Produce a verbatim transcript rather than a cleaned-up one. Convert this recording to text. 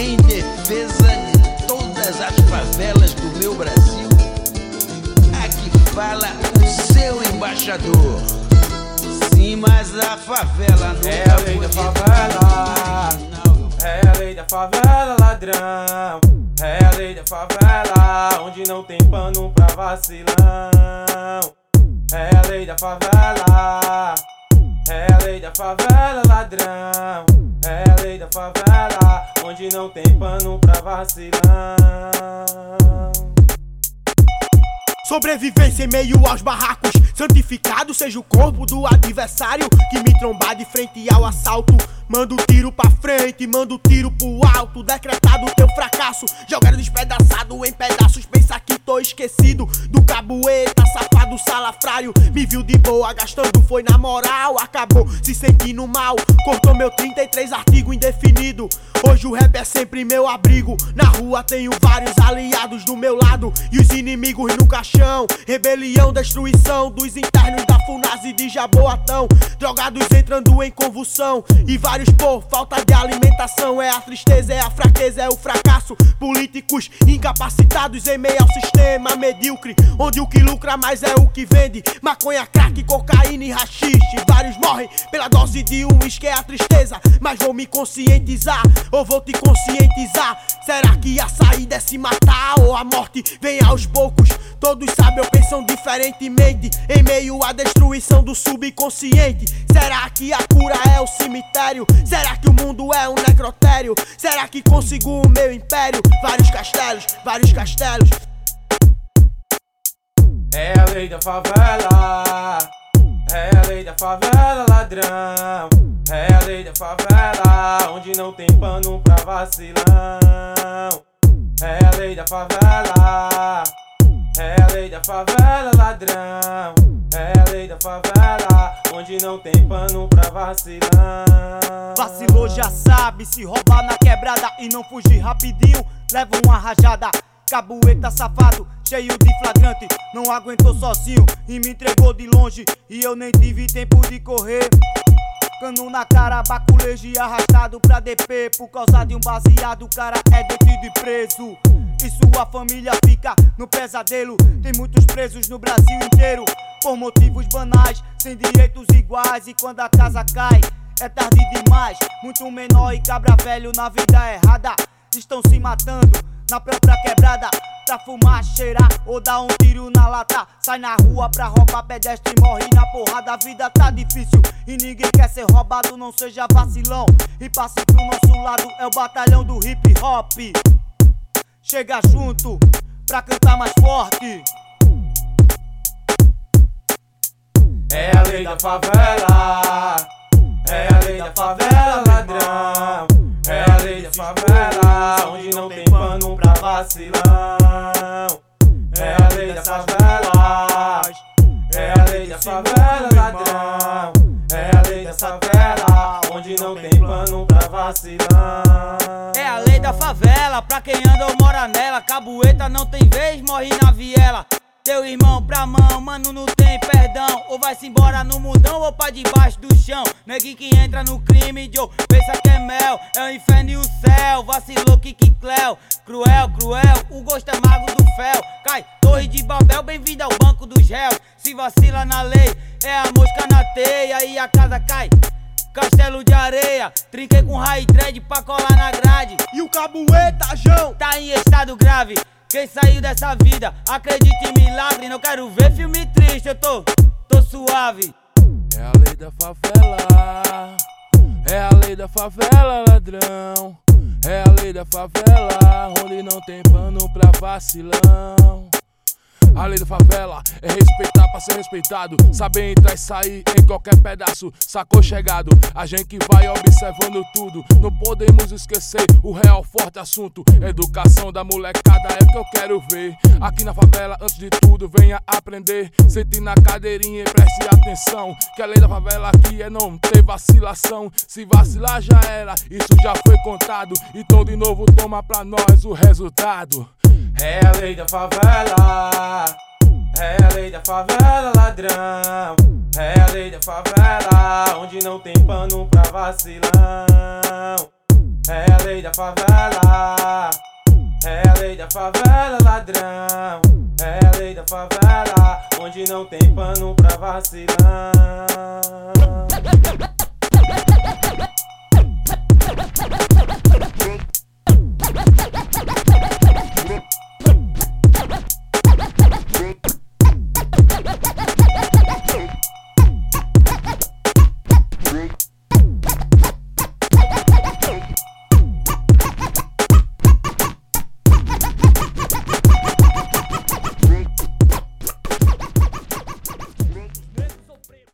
em defesa de todas as favelas do meu Brasil. Aqui fala o seu embaixador. Sim, mas a favela nunca é a lei da favela. É a lei da favela, ladrão. É a lei da favela, onde não tem pano pra vacilão. É a lei da favela. É a lei da favela, ladrão. É a lei da favela, onde não tem pano pra vacilão. Sobrevivência em meio aos barracos, santificado seja o corpo do adversário que me trombar de frente ao assalto. Manda o tiro pra frente, manda o tiro pro alto. Decretado teu fracasso, jogado despedaçado em pedaços. Pensa que tô esquecido do cabueta, safado salafrário. Me viu de boa gastando, foi na moral. Acabou se sentindo mal, cortou meu trinta e três artigo indefinido. Hoje o rap é sempre meu abrigo. Na rua tenho vários aliados do meu lado e os inimigos no caixão. Rebelião, destruição dos internos da Funaz e de Jaboatão. Drogados entrando em convulsão e vários por falta de alimentação. É a tristeza, é a fraqueza, é o fracasso. Políticos incapacitados em meio ao sistema medíocre, onde o que lucra mais é o que vende. Maconha, crack, cocaína e rachixe. Vários morrem pela dose de uísque, é a tristeza. Mas vou me conscientizar, ou vou te conscientizar. Será que a saída é se matar ou a morte vem aos poucos? Todos sabem ou pensam diferentemente em meio à destruição do subconsciente. Será que a cura é o cemitério? Será que o mundo é um necrotério? Será que consigo o meu império? Vários castelos, vários castelos. É a lei da favela. É a lei da favela, ladrão. É a lei da favela, onde não tem pano pra vacilão. É a lei da favela. É a lei da favela, ladrão. É a lei da favela, onde não tem pano pra vacilão. Vacilou já sabe, se roubar na quebrada e não fugir rapidinho, leva uma rajada. Cabueta safado, cheio de flagrante, não aguentou sozinho e me entregou de longe e eu nem tive tempo de correr. Cano na cara, baculejo e arrastado pra D P. Por causa de um baseado, o cara é detido e preso. E sua família fica no pesadelo. Tem muitos presos no Brasil inteiro por motivos banais, sem direitos iguais. E quando a casa cai, é tarde demais. Muito menor e cabra velho na vida errada estão se matando na própria quebrada, pra fumar, cheirar ou dar um tiro na lata. Sai na rua pra roubar pedestre e morre na porrada. A vida tá difícil e ninguém quer ser roubado. Não seja vacilão e passe pro nosso lado. É o batalhão do hip hop. Chega junto pra cantar mais forte. É a lei da favela. É a lei da favela, ladrão. É a lei da favela, onde não tem pano pra vacilão. É a lei da favela. É a lei da favela, ladrão. É a lei da favela, onde não tem pano pra vacilão. É a lei da favela, pra quem anda ou mora nela. Cabueta não tem vez, morre na viela. Teu irmão pra mão, mano, não tem perdão. Ou vai-se embora no mundão ou pra debaixo do chão. Neguinho que entra no crime, Joe, pensa que é mel. É o inferno e o céu, vacilou Kiki Cleo. Cruel, cruel, o gosto é mago do fel. Cai, Torre de Babel, bem-vindo ao banco dos réus. Se vacila na lei, é a mosca na teia e a casa cai. Castelo de areia, trinquei com high dread pra colar na grade. E o cabueta, João, tá em estado grave. Quem saiu dessa vida, acredita em milagre. Não quero ver filme triste, eu tô, tô suave. É a lei da favela. É a lei da favela, ladrão. É a lei da favela, onde não tem pano pra vacilão. A lei da favela é respeitar pra ser respeitado, saber entrar e sair em qualquer pedaço, sacou chegado. A gente que vai observando tudo, não podemos esquecer o real forte assunto. Educação da molecada é o que eu quero ver. Aqui na favela, antes de tudo, venha aprender. Sente na cadeirinha e preste atenção, que a lei da favela aqui é não ter vacilação. Se vacilar já era, isso já foi contado. Então de novo toma pra nós o resultado. É a lei da favela. É a lei da favela, ladrão. É a lei da favela, onde não tem pano pra vacilão. É a lei da favela, é a lei da favela, ladrão. É a lei da favela, onde não tem pano pra vacilão.